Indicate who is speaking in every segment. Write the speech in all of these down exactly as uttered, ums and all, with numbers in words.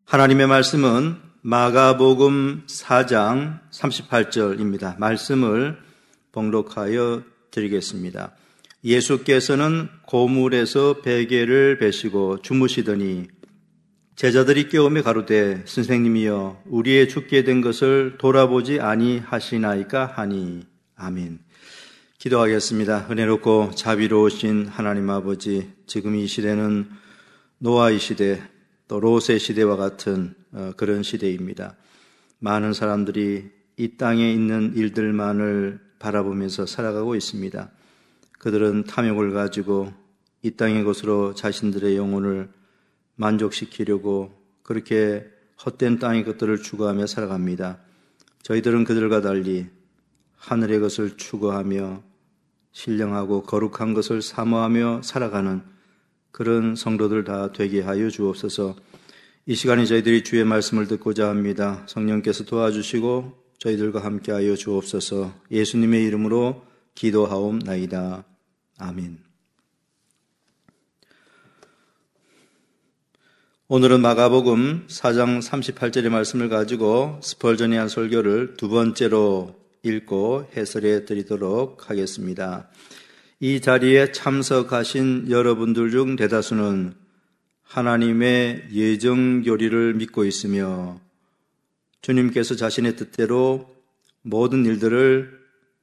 Speaker 1: 하나님의 말씀은 마가복음 사 장 삼십팔 절입니다. 말씀을 봉독하여 드리겠습니다. 예수께서는 고물에서 베개를 베시고 주무시더니 제자들이 깨우며 가로되 선생님이여 우리의 죽게 된 것을 돌아보지 아니하시나이까 하니. 아멘. 기도하겠습니다. 은혜롭고 자비로우신 하나님 아버지, 지금 이 시대는 노아의 시대, 또 롯의 시대와 같은 그런 시대입니다. 많은 사람들이 이 땅에 있는 일들만을 바라보면서 살아가고 있습니다. 그들은 탐욕을 가지고 이 땅의 것으로 자신들의 영혼을 만족시키려고 그렇게 헛된 땅의 것들을 추구하며 살아갑니다. 저희들은 그들과 달리 하늘의 것을 추구하며 신령하고 거룩한 것을 사모하며 살아가는 그런 성도들 다 되게 하여 주옵소서. 이 시간에 저희들이 주의 말씀을 듣고자 합니다. 성령께서 도와주시고 저희들과 함께하여 주옵소서. 예수님의 이름으로 기도하옵나이다. 아멘. 오늘은 마가복음 사 장 삼십팔 절의 말씀을 가지고 스펄전이 한 설교를 두 번째로 읽고 해설해 드리도록 하겠습니다. 이 자리에 참석하신 여러분들 중 대다수는 하나님의 예정 교리를 믿고 있으며 주님께서 자신의 뜻대로 모든 일들을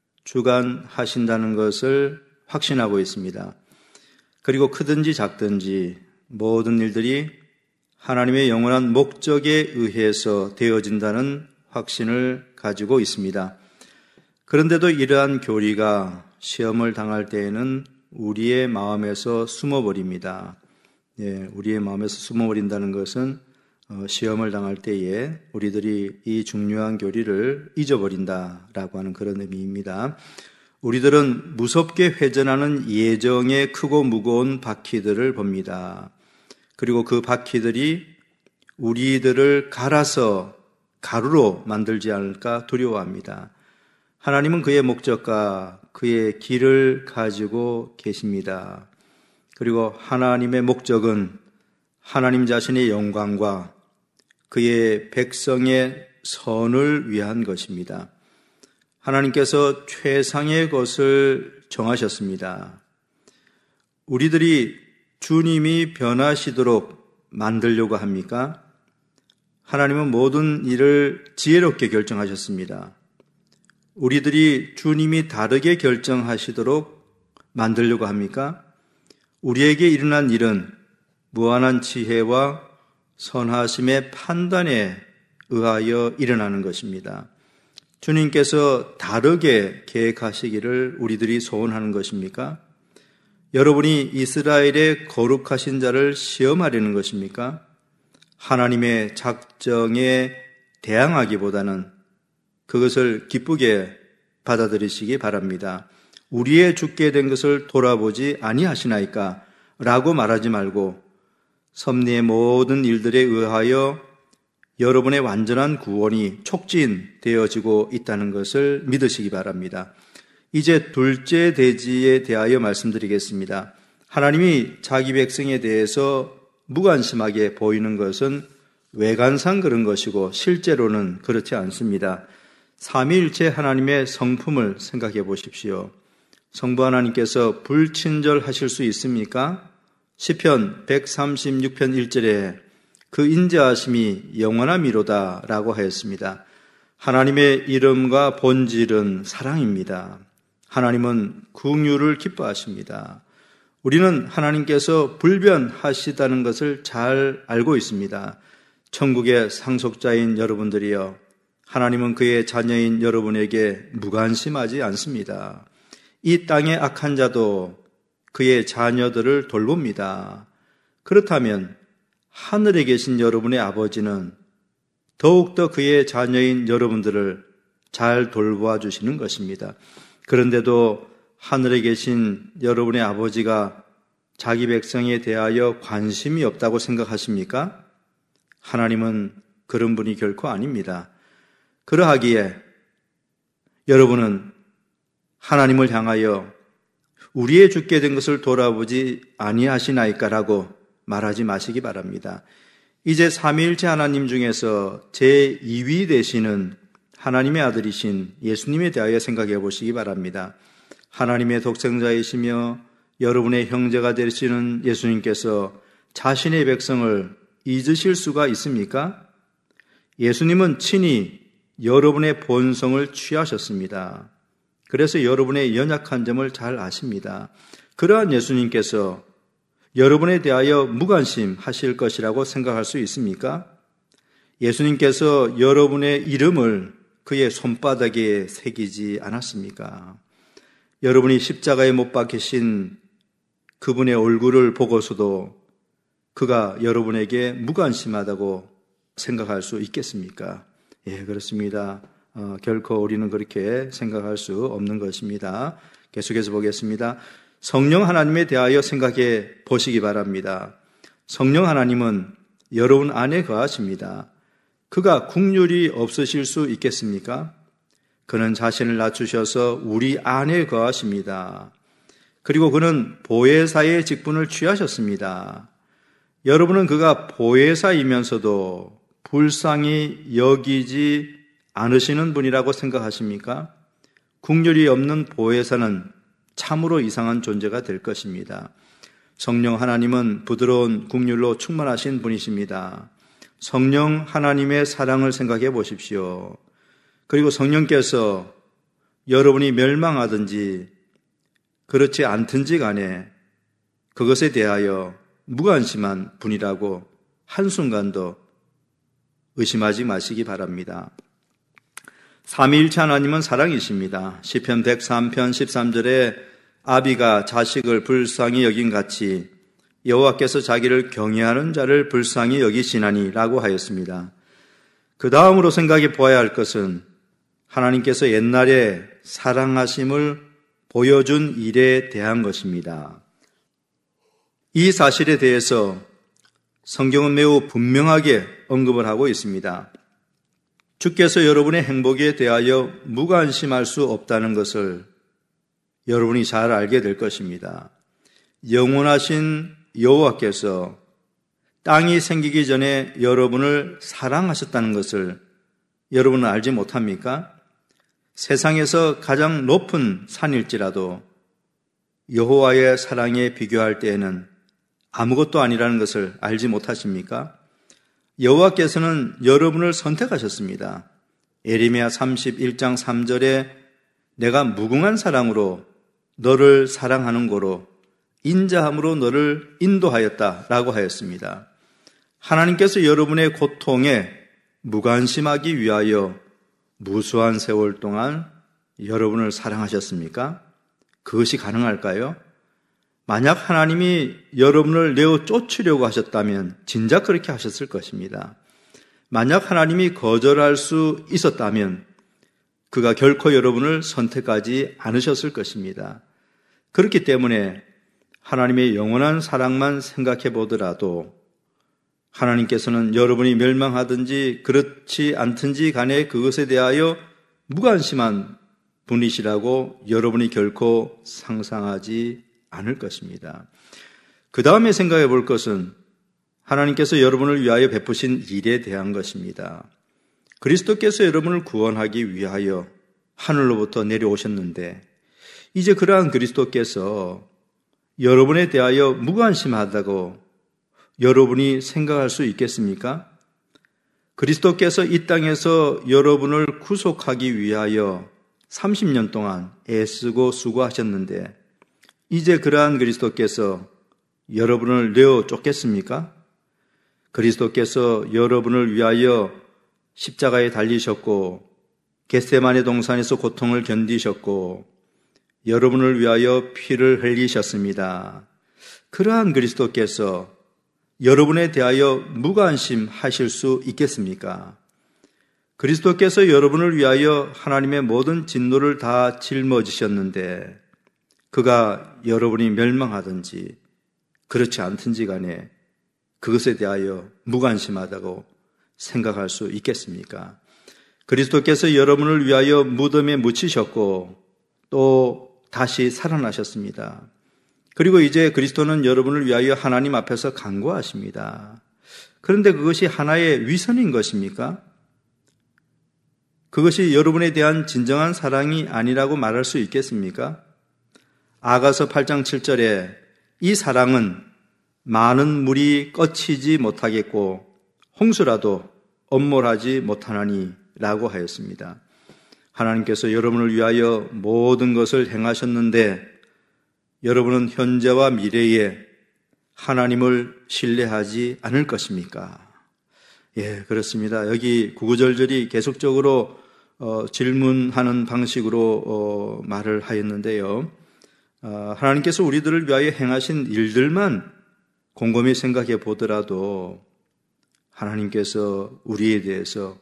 Speaker 1: 주관하신다는 것을 확신하고 있습니다. 그리고 크든지 작든지 모든 일들이 하나님의 영원한 목적에 의해서 되어진다는 확신을 가지고 있습니다. 그런데도 이러한 교리가 시험을 당할 때에는 우리의 마음에서 숨어버립니다. 예, 우리의 마음에서 숨어버린다는 것은 시험을 당할 때에 우리들이 이 중요한 교리를 잊어버린다라고 하는 그런 의미입니다. 우리들은 무섭게 회전하는 예정의 크고 무거운 바퀴들을 봅니다. 그리고 그 바퀴들이 우리들을 갈아서 가루로 만들지 않을까 두려워합니다. 하나님은 그의 목적과 그의 길을 가지고 계십니다. 그리고 하나님의 목적은 하나님 자신의 영광과 그의 백성의 선을 위한 것입니다. 하나님께서 최상의 것을 정하셨습니다. 우리들이 주님이 변하시도록 만들려고 합니까? 하나님은 모든 일을 지혜롭게 결정하셨습니다. 우리들이 주님이 다르게 결정하시도록 만들려고 합니까? 우리에게 일어난 일은 무한한 지혜와 선하심의 판단에 의하여 일어나는 것입니다. 주님께서 다르게 계획하시기를 우리들이 소원하는 것입니까? 여러분이 이스라엘의 거룩하신 자를 시험하려는 것입니까? 하나님의 작정에 대항하기보다는 그것을 기쁘게 받아들이시기 바랍니다. 우리의 죽게 된 것을 돌아보지 아니하시나이까? 라고 말하지 말고 섭리의 모든 일들에 의하여 여러분의 완전한 구원이 촉진되어지고 있다는 것을 믿으시기 바랍니다. 이제 둘째 대지에 대하여 말씀드리겠습니다. 하나님이 자기 백성에 대해서 무관심하게 보이는 것은 외관상 그런 것이고 실제로는 그렇지 않습니다. 삼위일체 하나님의 성품을 생각해 보십시오. 성부 하나님께서 불친절하실 수 있습니까? 시편 백삼십육 편 일 절에 그 인자하심이 영원함이로다 라고 하였습니다. 하나님의 이름과 본질은 사랑입니다. 하나님은 긍휼을 기뻐하십니다. 우리는 하나님께서 불변하시다는 것을 잘 알고 있습니다. 천국의 상속자인 여러분들이여, 하나님은 그의 자녀인 여러분에게 무관심하지 않습니다. 이 땅의 악한 자도 그의 자녀들을 돌봅니다. 그렇다면 하늘에 계신 여러분의 아버지는 더욱더 그의 자녀인 여러분들을 잘 돌보아 주시는 것입니다. 그런데도 하늘에 계신 여러분의 아버지가 자기 백성에 대하여 관심이 없다고 생각하십니까? 하나님은 그런 분이 결코 아닙니다. 그러하기에 여러분은 하나님을 향하여 우리의 죽게 된 것을 돌아보지 아니하시나이까라고 말하지 마시기 바랍니다. 이제 삼위일체 하나님 중에서 제이 위 되시는 하나님의 아들이신 예수님에 대하여 생각해 보시기 바랍니다. 하나님의 독생자이시며 여러분의 형제가 되시는 예수님께서 자신의 백성을 잊으실 수가 있습니까? 예수님은 친히 여러분의 본성을 취하셨습니다. 그래서 여러분의 연약한 점을 잘 아십니다. 그러한 예수님께서 여러분에 대하여 무관심 하실 것이라고 생각할 수 있습니까? 예수님께서 여러분의 이름을 그의 손바닥에 새기지 않았습니까? 여러분이 십자가에 못 박히신 그분의 얼굴을 보고서도 그가 여러분에게 무관심하다고 생각할 수 있겠습니까? 예, 그렇습니다. 어, 결코 우리는 그렇게 생각할 수 없는 것입니다. 계속해서 보겠습니다. 성령 하나님에 대하여 생각해 보시기 바랍니다. 성령 하나님은 여러분 안에 거하십니다. 그가 국률이 없으실 수 있겠습니까? 그는 자신을 낮추셔서 우리 안에 거하십니다. 그리고 그는 보혜사의 직분을 취하셨습니다. 여러분은 그가 보혜사이면서도 불쌍히 여기지 않으시는 분이라고 생각하십니까? 국률이 없는 보혜사는 참으로 이상한 존재가 될 것입니다. 성령 하나님은 부드러운 국률로 충만하신 분이십니다. 성령 하나님의 사랑을 생각해 보십시오. 그리고 성령께서 여러분이 멸망하든지 그렇지 않든지 간에 그것에 대하여 무관심한 분이라고 한순간도 의심하지 마시기 바랍니다. 삼위일체 하나님은 사랑이십니다. 시편 백삼 편 십삼 절에 아비가 자식을 불쌍히 여긴 같이 여호와께서 자기를 경외하는 자를 불쌍히 여기시나니 라고 하였습니다. 그 다음으로 생각해 보아야 할 것은 하나님께서 옛날에 사랑하심을 보여준 일에 대한 것입니다. 이 사실에 대해서 성경은 매우 분명하게 언급을 하고 있습니다. 주께서 여러분의 행복에 대하여 무관심할 수 없다는 것을 여러분이 잘 알게 될 것입니다. 영원하신 여호와께서 땅이 생기기 전에 여러분을 사랑하셨다는 것을 여러분은 알지 못합니까? 세상에서 가장 높은 산일지라도 여호와의 사랑에 비교할 때에는 아무것도 아니라는 것을 알지 못하십니까? 여호와께서는 여러분을 선택하셨습니다. 예레미야 삼십일 장 삼 절에 내가 무궁한 사랑으로 너를 사랑하는 고로 인자함으로 너를 인도하였다라고 하였습니다. 하나님께서 여러분의 고통에 무관심하기 위하여 무수한 세월 동안 여러분을 사랑하셨습니까? 그것이 가능할까요? 만약 하나님이 여러분을 내어 쫓으려고 하셨다면 진작 그렇게 하셨을 것입니다. 만약 하나님이 거절할 수 있었다면 그가 결코 여러분을 선택하지 않으셨을 것입니다. 그렇기 때문에 하나님의 영원한 사랑만 생각해 보더라도 하나님께서는 여러분이 멸망하든지 그렇지 않든지 간에 그것에 대하여 무관심한 분이시라고 여러분이 결코 상상하지 않을 것입니다. 그 다음에 생각해 볼 것은 하나님께서 여러분을 위하여 베푸신 일에 대한 것입니다. 그리스도께서 여러분을 구원하기 위하여 하늘로부터 내려오셨는데 이제 그러한 그리스도께서 여러분에 대하여 무관심하다고 여러분이 생각할 수 있겠습니까? 그리스도께서 이 땅에서 여러분을 구속하기 위하여 삼십 년 동안 애쓰고 수고하셨는데 이제 그러한 그리스도께서 여러분을 내어 쫓겠습니까? 그리스도께서 여러분을 위하여 십자가에 달리셨고 겟세마네 동산에서 고통을 견디셨고 여러분을 위하여 피를 흘리셨습니다. 그러한 그리스도께서 여러분에 대하여 무관심하실 수 있겠습니까? 그리스도께서 여러분을 위하여 하나님의 모든 진노를 다 짊어지셨는데 그가 여러분이 멸망하든지 그렇지 않든지 간에 그것에 대하여 무관심하다고 생각할 수 있겠습니까? 그리스도께서 여러분을 위하여 무덤에 묻히셨고 또 다시 살아나셨습니다. 그리고 이제 그리스도는 여러분을 위하여 하나님 앞에서 간구하십니다. 그런데 그것이 하나의 위선인 것입니까? 그것이 여러분에 대한 진정한 사랑이 아니라고 말할 수 있겠습니까? 아가서 팔 장 칠 절에 이 사랑은 많은 물이 꺾이지 못하겠고 홍수라도 엄몰하지 못하나니 라고 하였습니다. 하나님께서 여러분을 위하여 모든 것을 행하셨는데 여러분은 현재와 미래에 하나님을 신뢰하지 않을 것입니까? 예, 그렇습니다. 여기 구구절절이 계속적으로 어, 질문하는 방식으로 어, 말을 하였는데요. 어, 하나님께서 우리들을 위하여 행하신 일들만 곰곰이 생각해 보더라도 하나님께서 우리에 대해서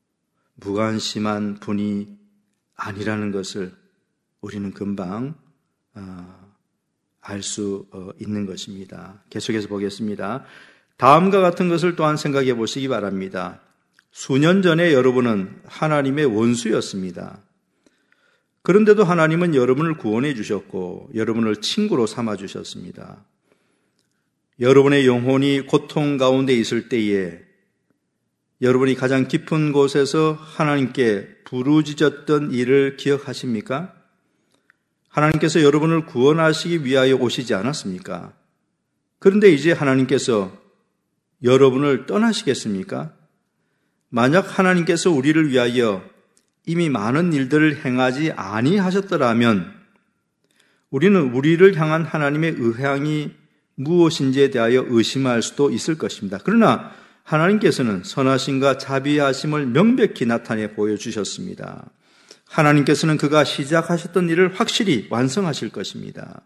Speaker 1: 무관심한 분이 아니라는 것을 우리는 금방 어, 알 수 있는 것입니다. 계속해서 보겠습니다. 다음과 같은 것을 또한 생각해 보시기 바랍니다. 수년 전에 여러분은 하나님의 원수였습니다. 그런데도 하나님은 여러분을 구원해 주셨고 여러분을 친구로 삼아 주셨습니다. 여러분의 영혼이 고통 가운데 있을 때에 여러분이 가장 깊은 곳에서 하나님께 부르짖었던 일을 기억하십니까? 하나님께서 여러분을 구원하시기 위하여 오시지 않았습니까? 그런데 이제 하나님께서 여러분을 떠나시겠습니까? 만약 하나님께서 우리를 위하여 이미 많은 일들을 행하지 아니하셨더라면 우리는 우리를 향한 하나님의 의향이 무엇인지에 대하여 의심할 수도 있을 것입니다. 그러나 하나님께서는 선하심과 자비하심을 명백히 나타내 보여주셨습니다. 하나님께서는 그가 시작하셨던 일을 확실히 완성하실 것입니다.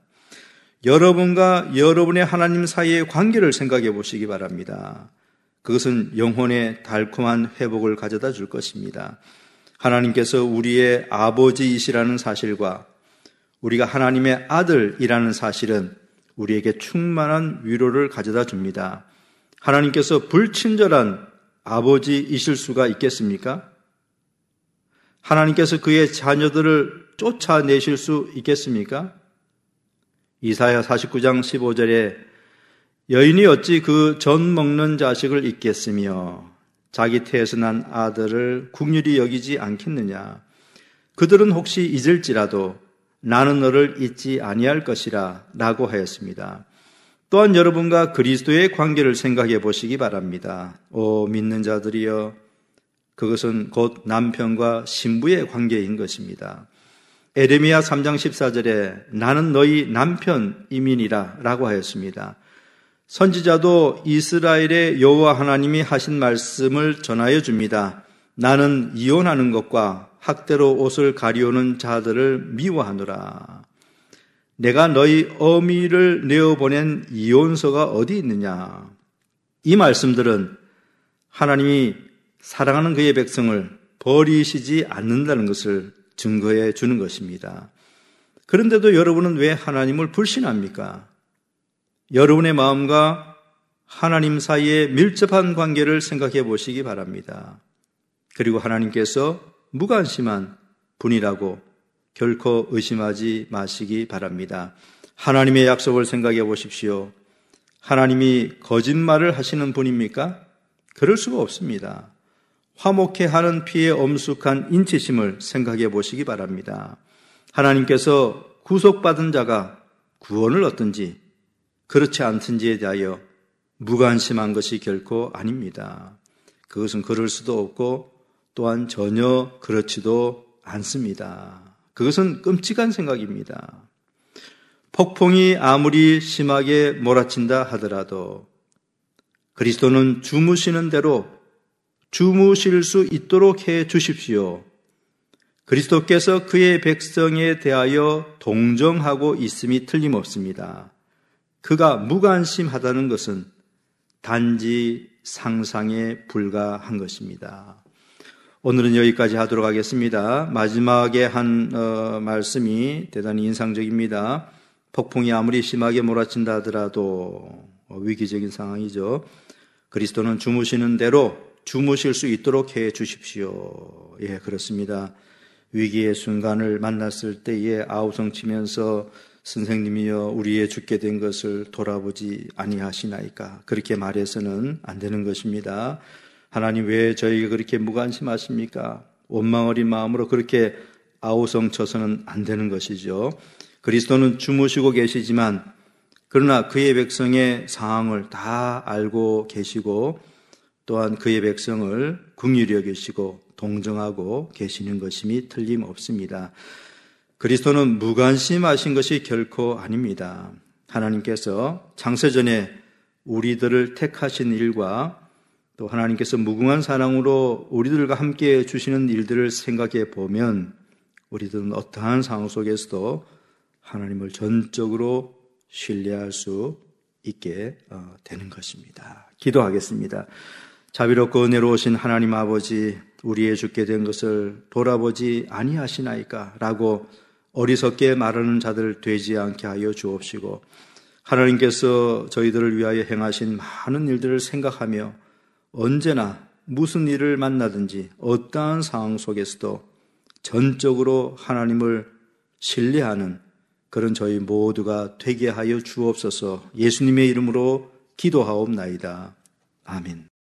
Speaker 1: 여러분과 여러분의 하나님 사이의 관계를 생각해 보시기 바랍니다. 그것은 영혼의 달콤한 회복을 가져다 줄 것입니다. 하나님께서 우리의 아버지이시라는 사실과 우리가 하나님의 아들이라는 사실은 우리에게 충만한 위로를 가져다 줍니다. 하나님께서 불친절한 아버지이실 수가 있겠습니까? 하나님께서 그의 자녀들을 쫓아내실 수 있겠습니까? 이사야 사십구 장 십오 절에 여인이 어찌 그 전 먹는 자식을 잊겠으며 자기 태에서 난 아들을 국률이 여기지 않겠느냐. 그들은 혹시 잊을지라도 나는 너를 잊지 아니할 것이라 라고 하였습니다. 또한 여러분과 그리스도의 관계를 생각해 보시기 바랍니다. 오 믿는 자들이여, 그것은 곧 남편과 신부의 관계인 것입니다. 에레미야 삼 장 십사 절에 나는 너희 남편 이민이라 라고 하였습니다. 선지자도 이스라엘의 여호와 하나님이 하신 말씀을 전하여 줍니다. 나는 이혼하는 것과 학대로 옷을 가리우는 자들을 미워하노라. 내가 너희 어미를 내어보낸 이혼서가 어디 있느냐. 이 말씀들은 하나님이 사랑하는 그의 백성을 버리시지 않는다는 것을 증거해 주는 것입니다. 그런데도 여러분은 왜 하나님을 불신합니까? 여러분의 마음과 하나님 사이의 밀접한 관계를 생각해 보시기 바랍니다. 그리고 하나님께서 무관심한 분이라고 결코 의심하지 마시기 바랍니다. 하나님의 약속을 생각해 보십시오. 하나님이 거짓말을 하시는 분입니까? 그럴 수가 없습니다. 화목해하는 피에 엄숙한 인치심을 생각해 보시기 바랍니다. 하나님께서 구속받은 자가 구원을 얻든지 그렇지 않든지에 대하여 무관심한 것이 결코 아닙니다. 그것은 그럴 수도 없고 또한 전혀 그렇지도 않습니다. 그것은 끔찍한 생각입니다. 폭풍이 아무리 심하게 몰아친다 하더라도 그리스도는 주무시는 대로 주무실 수 있도록 해 주십시오. 그리스도께서 그의 백성에 대하여 동정하고 있음이 틀림없습니다. 그가 무관심하다는 것은 단지 상상에 불과한 것입니다. 오늘은 여기까지 하도록 하겠습니다. 마지막에 한 어, 말씀이 대단히 인상적입니다. 폭풍이 아무리 심하게 몰아친다 하더라도 어, 위기적인 상황이죠. 그리스도는 주무시는 대로 주무실 수 있도록 해 주십시오. 예, 그렇습니다. 위기의 순간을 만났을 때에 아우성 치면서 선생님이여 우리의 죽게 된 것을 돌아보지 아니하시나이까. 그렇게 말해서는 안 되는 것입니다. 하나님 왜 저희가 그렇게 무관심하십니까? 원망 어린 마음으로 그렇게 아우성쳐서는 안 되는 것이죠. 그리스도는 주무시고 계시지만 그러나 그의 백성의 상황을 다 알고 계시고 또한 그의 백성을 긍휼히 여기시고 동정하고 계시는 것임이 틀림없습니다. 그리스도는 무관심하신 것이 결코 아닙니다. 하나님께서 창세전에 우리들을 택하신 일과 또 하나님께서 무궁한 사랑으로 우리들과 함께 주시는 일들을 생각해 보면 우리들은 어떠한 상황 속에서도 하나님을 전적으로 신뢰할 수 있게 되는 것입니다. 기도하겠습니다. 자비롭고 은혜로우신 하나님 아버지, 우리의 죽게 된 것을 돌아보지 아니하시나이까 라고 어리석게 말하는 자들 되지 않게 하여 주옵시고 하나님께서 저희들을 위하여 행하신 많은 일들을 생각하며 언제나 무슨 일을 만나든지 어떠한 상황 속에서도 전적으로 하나님을 신뢰하는 그런 저희 모두가 되게 하여 주옵소서. 예수님의 이름으로 기도하옵나이다. 아멘.